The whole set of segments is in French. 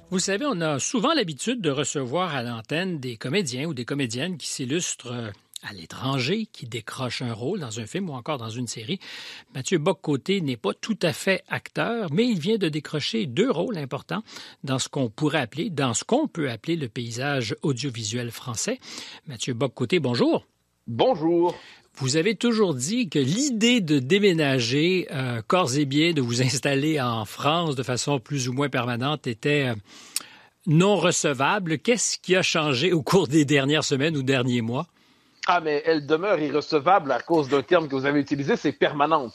Vous savez, on a souvent l'habitude de recevoir à l'antenne des comédiens ou des comédiennes qui s'illustrent à l'étranger, qui décrochent un rôle dans un film ou encore dans une série. Mathieu Bock-Côté n'est pas tout à fait acteur, mais il vient de décrocher 2 rôles importants dans ce qu'on peut appeler le paysage audiovisuel français. Mathieu Bock-Côté, bonjour. Bonjour. Vous avez toujours dit que l'idée de déménager corps et biais, de vous installer en France de façon plus ou moins permanente était non recevable. Qu'est-ce qui a changé au cours des dernières semaines ou derniers mois? Ah, mais elle demeure irrecevable à cause d'un terme que vous avez utilisé, c'est permanente.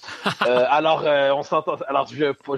On s'entend. Alors,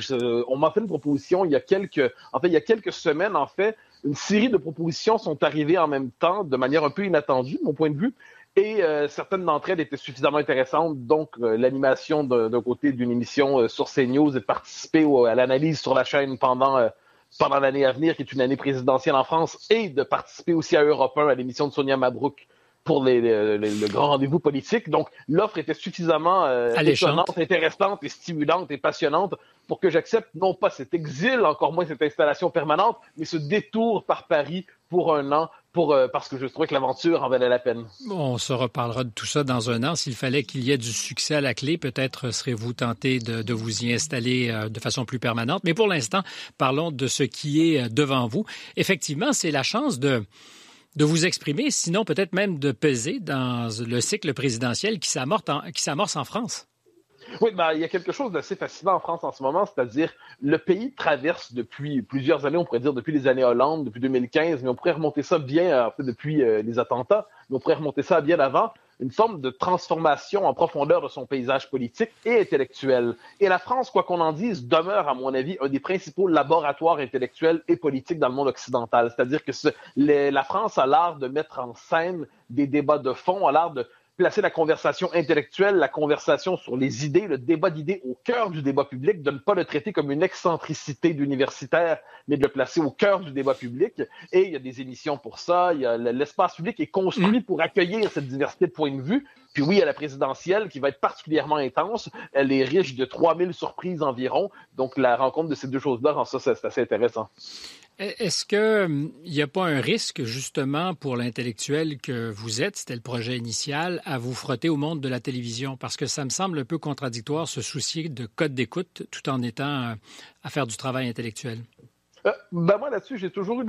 on m'a fait une proposition il y a quelques semaines, une série de propositions sont arrivées en même temps, de manière un peu inattendue, de mon point de vue. Et certaines d'entre elles étaient suffisamment intéressantes, donc l'animation d'un côté d'une émission sur CNews et de participer à l'analyse sur la chaîne pendant l'année à venir, qui est une année présidentielle en France, et de participer aussi à Europe 1, à l'émission de Sonia Mabrouk pour le grand rendez-vous politique. Donc, l'offre était suffisamment étonnante, intéressante et stimulante et passionnante pour que j'accepte non pas cet exil, encore moins cette installation permanente, mais ce détour par Paris pour un an, parce que je trouvais que l'aventure en valait la peine. On se reparlera de tout ça dans un an. S'il fallait qu'il y ait du succès à la clé, peut-être serez-vous tenté de vous y installer de façon plus permanente. Mais pour l'instant, parlons de ce qui est devant vous. Effectivement, c'est la chance de vous exprimer, sinon peut-être même de peser dans le cycle présidentiel qui s'amorce en France. Oui, il y a quelque chose d'assez fascinant en France en ce moment, c'est-à-dire le pays traverse depuis plusieurs années, on pourrait dire depuis les années Hollande, depuis 2015, mais on pourrait remonter ça bien, depuis les attentats, mais on pourrait remonter ça bien avant, une forme de transformation en profondeur de son paysage politique et intellectuel. Et la France, quoi qu'on en dise, demeure, à mon avis, un des principaux laboratoires intellectuels et politiques dans le monde occidental. C'est-à-dire que la France a l'art de mettre en scène des débats de fond, a l'art de placer la conversation intellectuelle, la conversation sur les idées, le débat d'idées au cœur du débat public, de ne pas le traiter comme une excentricité d'universitaire, mais de le placer au cœur du débat public. Et il y a des émissions pour ça, l'espace public est construit pour accueillir cette diversité de points de vue. Puis oui, il y a la présidentielle qui va être particulièrement intense. Elle est riche de 3000 surprises environ. Donc la rencontre de ces deux choses-là rend ça, c'est assez intéressant. Est-ce qu'il n'y a pas un risque, justement, pour l'intellectuel que vous êtes, c'était le projet initial, à vous frotter au monde de la télévision? Parce que ça me semble un peu contradictoire, se soucier de code d'écoute tout en étant à faire du travail intellectuel. Moi, là-dessus, j'ai toujours eu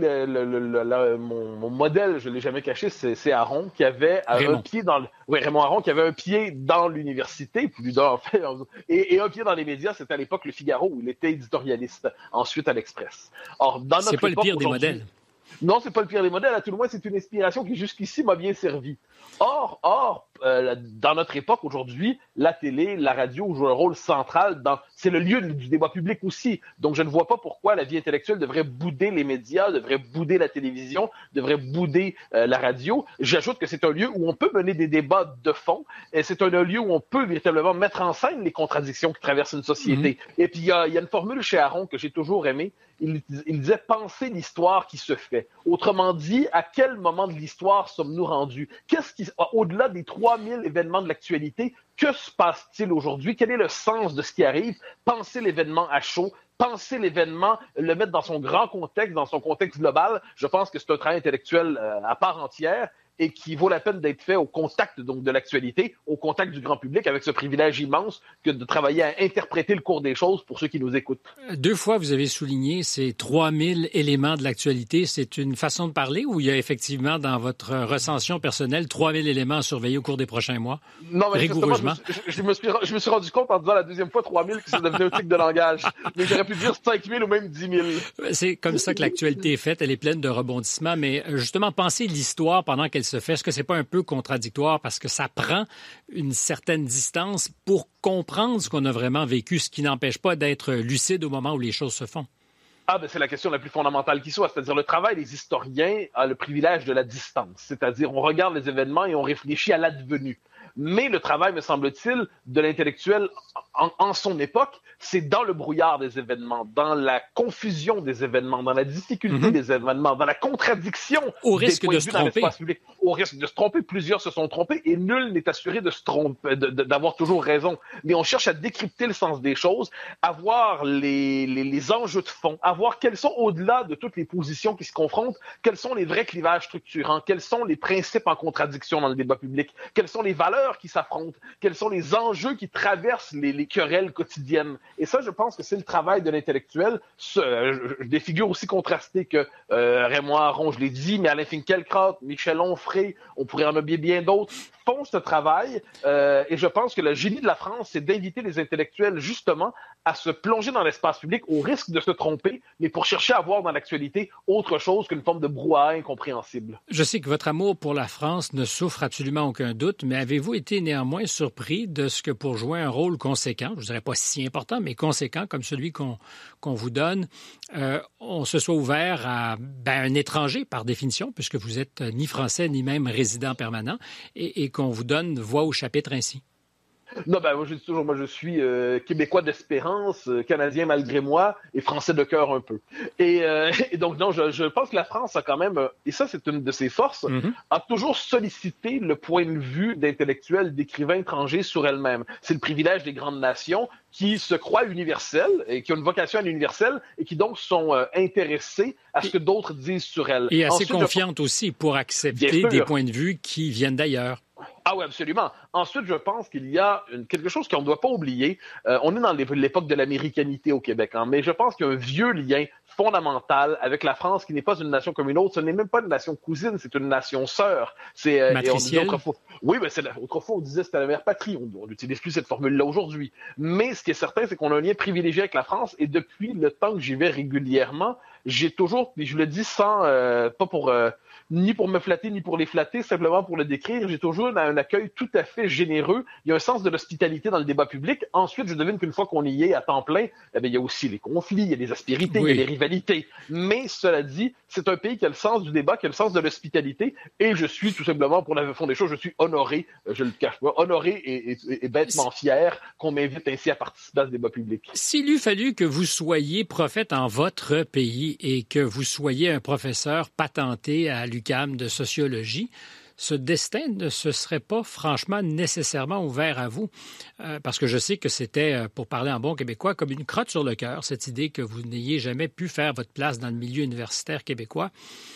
mon modèle, je ne l'ai jamais caché, c'est Aron, qui avait un pied dans Raymond Aron, qui avait un pied dans l'université, plus d'un, en fait, et un pied dans les médias. C'était à l'époque Le Figaro, où il était éditorialiste, ensuite à l'Express. Or, dans notre c'est pas le pire des modèles. Non, c'est pas le pire des modèles. À tout le moins, c'est une inspiration qui, jusqu'ici, m'a bien servi. Or, dans notre époque, aujourd'hui, la télé, la radio jouent un rôle central c'est le lieu du débat public aussi. Donc, je ne vois pas pourquoi la vie intellectuelle devrait bouder les médias, devrait bouder la télévision, devrait bouder la radio. J'ajoute que c'est un lieu où on peut mener des débats de fond et c'est un lieu où on peut véritablement mettre en scène les contradictions qui traversent une société. Et puis, il y a une formule chez Aron que j'ai toujours aimée. Il disait « penser l'histoire qui se fait ». Autrement dit, à quel moment de l'histoire sommes-nous rendus? Au-delà des 3000 événements de l'actualité, que se passe-t-il aujourd'hui? Quel est le sens de ce qui arrive? Penser l'événement à chaud, penser l'événement, le mettre dans son grand contexte, dans son contexte global, je pense que c'est un travail intellectuel à part entière et qui vaut la peine d'être fait au contact donc de l'actualité, au contact du grand public, avec ce privilège immense que de travailler à interpréter le cours des choses pour ceux qui nous écoutent. 2 fois, vous avez souligné ces 3000 éléments de l'actualité. C'est une façon de parler ou il y a effectivement dans votre recension personnelle 3000 éléments à surveiller au cours des prochains mois? Non, mais rigoureusement. Je me suis rendu compte en disant la deuxième fois 3000 que ça devenait un tic de langage. Mais j'aurais pu dire 5000 ou même 10 000. C'est comme ça que l'actualité est faite. Elle est pleine de rebondissements. Mais justement, penser l'histoire pendant qu'elle se fait, est-ce que c'est pas un peu contradictoire parce que ça prend une certaine distance pour comprendre ce qu'on a vraiment vécu, ce qui n'empêche pas d'être lucide au moment où les choses se font? C'est la question la plus fondamentale qui soit, c'est-à-dire le travail des historiens a le privilège de la distance, c'est-à-dire on regarde les événements et on réfléchit à l'advenu. Mais le travail, me semble-t-il, de l'intellectuel en son époque, c'est dans le brouillard des événements, dans la confusion des événements, dans la difficulté des événements, dans la contradiction au risque des points de de se vue dans tromper. l'espace public. Au risque de se tromper, plusieurs se sont trompés et nul n'est assuré de se tromper, d'avoir toujours raison. Mais on cherche à décrypter le sens des choses, à voir les enjeux de fond, à voir quels sont, au-delà de toutes les positions qui se confrontent, quels sont les vrais clivages structurants, quels sont les principes en contradiction dans le débat public, quelles sont les valeurs qui s'affrontent, quels sont les enjeux qui traversent les querelles quotidiennes. Et ça, je pense que c'est le travail de l'intellectuel. Des figures aussi contrastées que Raymond Aron, je l'ai dit, mais Alain Finkielkraut, Michel Onfray, on pourrait en oublier bien d'autres, font ce travail. Et je pense que le génie de la France, c'est d'inviter les intellectuels, justement, à se plonger dans l'espace public au risque de se tromper, mais pour chercher à voir dans l'actualité autre chose qu'une forme de brouhaha incompréhensible. Je sais que votre amour pour la France ne souffre absolument aucun doute, mais avez-vous été néanmoins surpris de ce que pour jouer un rôle conséquent, je ne dirais pas si important, mais conséquent comme celui qu'on vous donne, on se soit ouvert à un étranger par définition, puisque vous n'êtes ni français ni même résident permanent, et qu'on vous donne voix au chapitre ainsi? Non, moi je dis toujours, moi je suis québécois d'espérance, canadien malgré moi et français de cœur un peu. Et donc non, je pense que la France a quand même, et ça c'est une de ses forces, a toujours sollicité le point de vue d'intellectuels, d'écrivains étrangers sur elle-même. C'est le privilège des grandes nations qui se croient universelles et qui ont une vocation à l'universel et qui donc sont intéressés à ce que d'autres disent sur elles. Et assez confiantes aussi pour accepter des points de vue qui viennent d'ailleurs. Ah oui, absolument. Ensuite, je pense qu'il y a quelque chose qu'on ne doit pas oublier. On est dans l'époque de l'américanité au Québec, mais je pense qu'il y a un vieux lien fondamental avec la France qui n'est pas une nation comme une autre. Ce n'est même pas une nation cousine, c'est une nation sœur. Matricielle. Oui, mais autrefois, on disait que c'était la mère patrie. On n'utilise plus cette formule-là aujourd'hui. Mais ce qui est certain, c'est qu'on a un lien privilégié avec la France et depuis le temps que j'y vais régulièrement, j'ai toujours, et je le dis sans, pas pour... ni pour me flatter, ni pour les flatter, simplement pour le décrire. J'ai toujours un accueil tout à fait généreux. Il y a un sens de l'hospitalité dans le débat public. Ensuite, je devine qu'une fois qu'on y est à temps plein, il y a aussi les conflits, il y a les aspérités, il y a les rivalités. Mais cela dit, c'est un pays qui a le sens du débat, qui a le sens de l'hospitalité. Et je suis tout simplement, pour la fond des choses, je suis honoré, je le cache pas, honoré et bêtement fier qu'on m'invite ainsi à participer à ce débat public. S'il eût fallu que vous soyez prophète en votre pays et que vous soyez un professeur patenté à l'UQAM de sociologie, ce destin ne se serait pas franchement nécessairement ouvert à vous. Parce que je sais que c'était, pour parler en bon québécois, comme une crotte sur le cœur, cette idée que vous n'ayez jamais pu faire votre place dans le milieu universitaire québécois.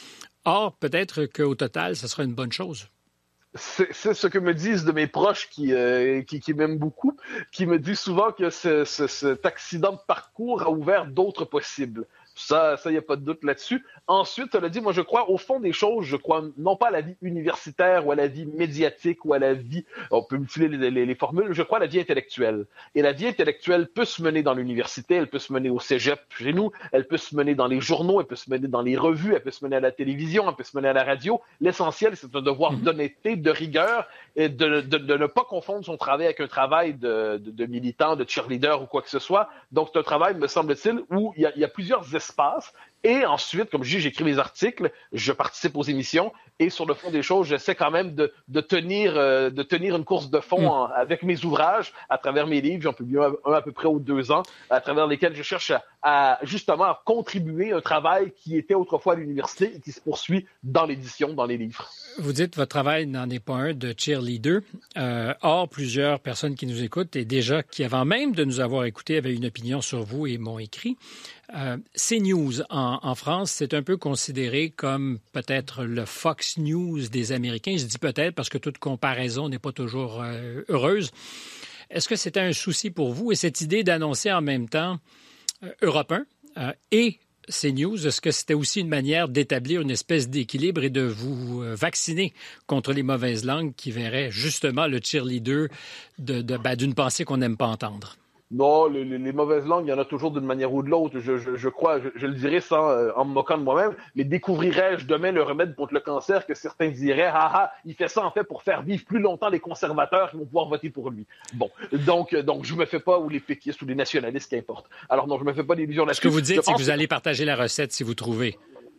Or, peut-être qu'au total, ce sera une bonne chose. C'est ce que me disent de mes proches qui m'aiment beaucoup, qui me disent souvent que cet accident de parcours a ouvert d'autres possibles. Ça, il n'y a pas de doute là-dessus. Ensuite, cela dit, moi, je crois, au fond des choses, je crois non pas à la vie universitaire ou à la vie médiatique ou à la vie, on peut utiliser les formules, je crois à la vie intellectuelle. Et la vie intellectuelle peut se mener dans l'université, elle peut se mener au cégep chez nous, elle peut se mener dans les journaux, elle peut se mener dans les revues, elle peut se mener à la télévision, elle peut se mener à la radio. L'essentiel, c'est un devoir d'honnêteté, de rigueur, et de ne pas confondre son travail avec un travail de militant, de cheerleader ou quoi que ce soit. Donc, c'est un travail, me semble-t-il, où il y a plusieurs espaces. Et ensuite, comme je dis, j'écris mes articles, je participe aux émissions et sur le fond des choses, j'essaie quand même de tenir une course de fond avec mes ouvrages à travers mes livres. J'en publie un à peu près aux 2 ans, à travers lesquels je cherche à justement contribuer à un travail qui était autrefois à l'université et qui se poursuit dans l'édition, dans les livres. Vous dites que votre travail n'en est pas un de cheerleader. Or, plusieurs personnes qui nous écoutent et déjà qui, avant même de nous avoir écoutés, avaient une opinion sur vous et m'ont écrit. CNews en France, c'est un peu considéré comme peut-être le Fox News des Américains. Je dis peut-être parce que toute comparaison n'est pas toujours heureuse. Est-ce que c'était un souci pour vous et cette idée d'annoncer en même temps Europe 1 et CNews, est-ce que c'était aussi une manière d'établir une espèce d'équilibre et de vous vacciner contre les mauvaises langues qui verraient justement le cheerleader d'une pensée qu'on n'aime pas entendre? Non, les mauvaises langues, il y en a toujours d'une manière ou de l'autre. Je crois, je le dirais en me moquant de moi-même, mais découvrirais-je demain le remède contre le cancer que certains diraient, il fait ça en fait pour faire vivre plus longtemps les conservateurs qui vont pouvoir voter pour lui. Bon, donc je me fais pas, ou les péquistes ou les nationalistes, qu'importe. Alors non, je me fais pas d'illusions là-dessus. Ce que vous dites, c'est que vous allez partager la recette si vous trouvez.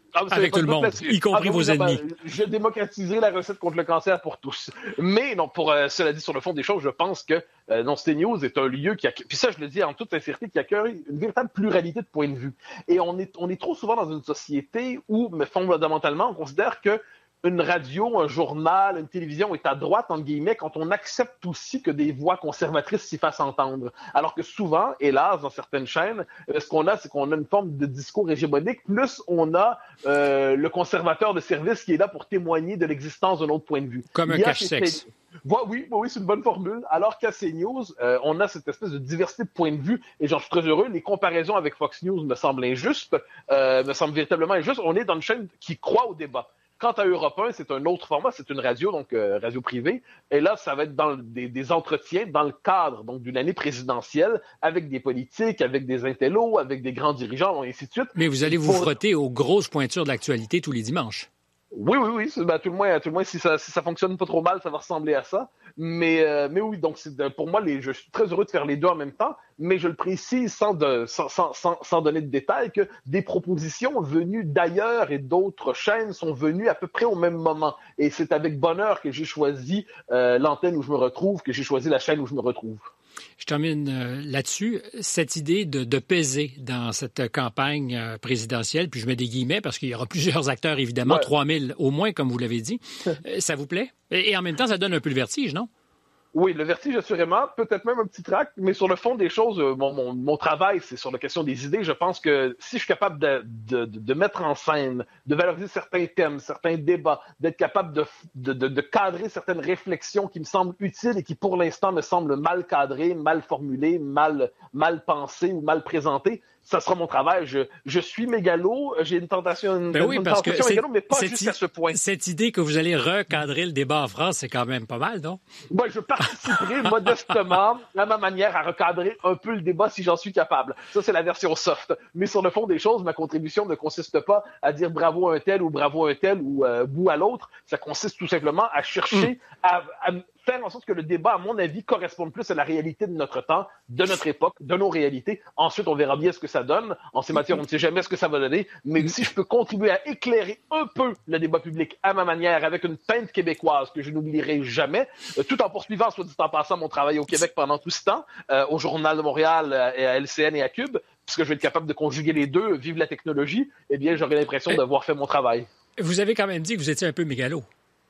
Avec tout le monde, y compris vos ennemis. Je démocratiserai la recette contre le cancer pour tous. Mais non, cela dit, sur le fond des choses, je pense que CNews est un lieu qui a, puis ça je le dis en toute sincérité, qui accueille une véritable pluralité de points de vue. Et on est trop souvent dans une société où, fondamentalement, on considère que une radio, un journal, une télévision est à droite, entre guillemets, quand on accepte aussi que des voix conservatrices s'y fassent entendre. Alors que souvent, hélas, dans certaines chaînes, ce qu'on a, c'est qu'on a une forme de discours hégémonique, plus on a le conservateur de service qui est là pour témoigner de l'existence d'un autre point de vue. Comme un cache-sexe. Oui, c'est une bonne formule. Alors qu'à CNews, on a cette espèce de diversité de points de vue, et j'en suis très heureux. Les comparaisons avec Fox News me semblent injustes, me semblent véritablement injustes. On est dans une chaîne qui croit au débat. Quant à Europe 1, c'est un autre format, c'est une radio, donc radio privée. Et là, ça va être dans des entretiens dans le cadre donc d'une année présidentielle avec des politiques, avec des intellos, avec des grands dirigeants, et ainsi de suite. Mais vous allez vous frotter aux grosses pointures de l'actualité tous les dimanches. Oui. Tout le moins, si ça fonctionne pas trop mal, ça va ressembler à ça. Mais oui, donc pour moi, je suis très heureux de faire les deux en même temps, mais je le précise sans donner de détails que des propositions venues d'ailleurs et d'autres chaînes sont venues à peu près au même moment. Et c'est avec bonheur que j'ai choisi l'antenne où je me retrouve, que j'ai choisi la chaîne où je me retrouve. Je termine là-dessus. Cette idée de peser dans cette campagne présidentielle, puis je mets des guillemets parce qu'il y aura plusieurs acteurs, évidemment, 3000 au moins, comme vous l'avez dit. Ça vous plaît? Et en même temps, ça donne un peu le vertige, non? Oui, le vertige, assurément, peut-être même un petit trac, mais sur le fond des choses, mon travail, c'est sur la question des idées. Je pense que si je suis capable de mettre en scène, de valoriser certains thèmes, certains débats, d'être capable de cadrer certaines réflexions qui me semblent utiles et qui, pour l'instant, me semblent mal cadrées, mal formulées, mal pensées ou mal présentées, ça sera mon travail. Je suis mégalo, j'ai une tentation mégalo, mais pas jusqu'à ce point. Cette idée que vous allez recadrer le débat en France, c'est quand même pas mal, non? Je participerai modestement, à ma manière, à recadrer un peu le débat si j'en suis capable. Ça, c'est la version soft. Mais sur le fond des choses, ma contribution ne consiste pas à dire bravo à un tel ou bout à l'autre. Ça consiste tout simplement à chercher à faire en sorte que le débat, à mon avis, corresponde plus à la réalité de notre temps, de notre époque, de nos réalités. Ensuite, on verra bien ce que ça donne. En ces matières, on ne sait jamais ce que ça va donner. Mais si je peux contribuer à éclairer un peu le débat public à ma manière, avec une teinte québécoise que je n'oublierai jamais, tout en poursuivant, soit dit en passant, mon travail au Québec pendant tout ce temps, au Journal de Montréal, et à LCN et à Cube, puisque je vais être capable de conjuguer les deux, vive la technologie, eh bien, j'aurai l'impression d'avoir fait mon travail. Vous avez quand même dit que vous étiez un peu mégalo.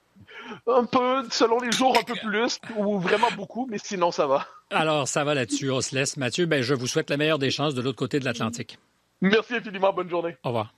Un peu, selon les jours, un peu plus, ou vraiment beaucoup, mais sinon, ça va. Alors, ça va là-dessus, on se laisse. Mathieu, je vous souhaite la meilleure des chances de l'autre côté de l'Atlantique. Merci infiniment, bonne journée. Au revoir.